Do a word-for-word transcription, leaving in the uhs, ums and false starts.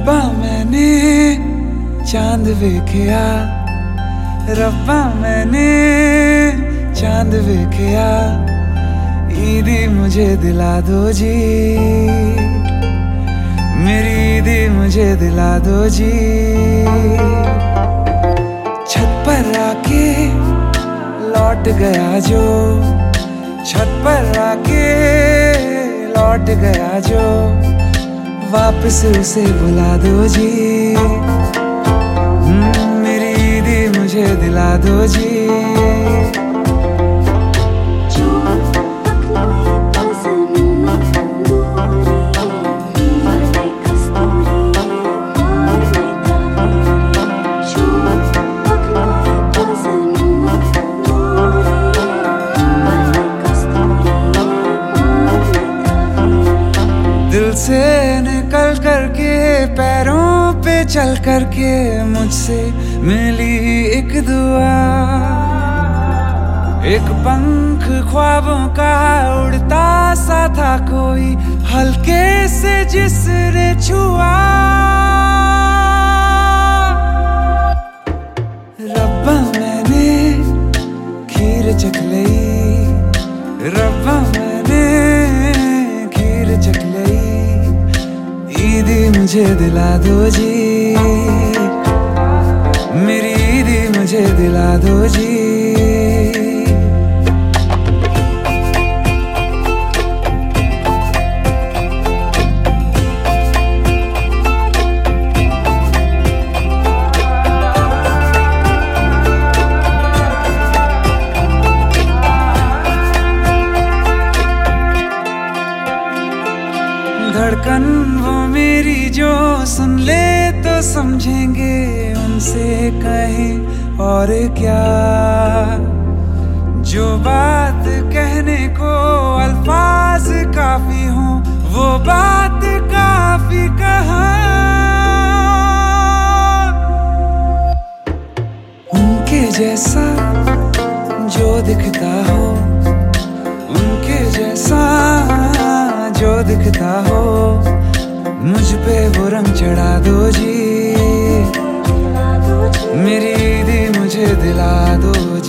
रब्बा मैंने चांद वेखिया, रब्बा मैंने चांद वेखिया, ईदी मुझे दिला दो जी, मेरी ईदी मुझे दिला दो जी। छत पर आके लौट गया जो, छत पर आके लौट गया जो, वापस उसे बुला दो जी, मेरी ईदी मुझे दिला दो जी। दिल से निकल करके पैरों पे चल करके मुझसे मिली एक दुआ, एक पंख ख्वाबों का उड़ता सा था कोई, हल्के से जिसने छुआ। रब्बा मैंने खीर चख लई, रब्बा मैंने खीर चख लई, ईदी मुझे दिला दो जी, मेरी ईदी मुझे दिला दो जी। धड़कन वो मेरी जो सुन ले तो समझेंगे, उनसे कहें और क्या, जो बात कहने को अल्फाज काफी हों, वो बात काफी कहाँ। उनके जैसा जो दिखता हो, उनके जैसा जो दिखता हो, मुझ पे वो रंग चढ़ा दो जी, मेरी ईदी मुझे दिला दो जी।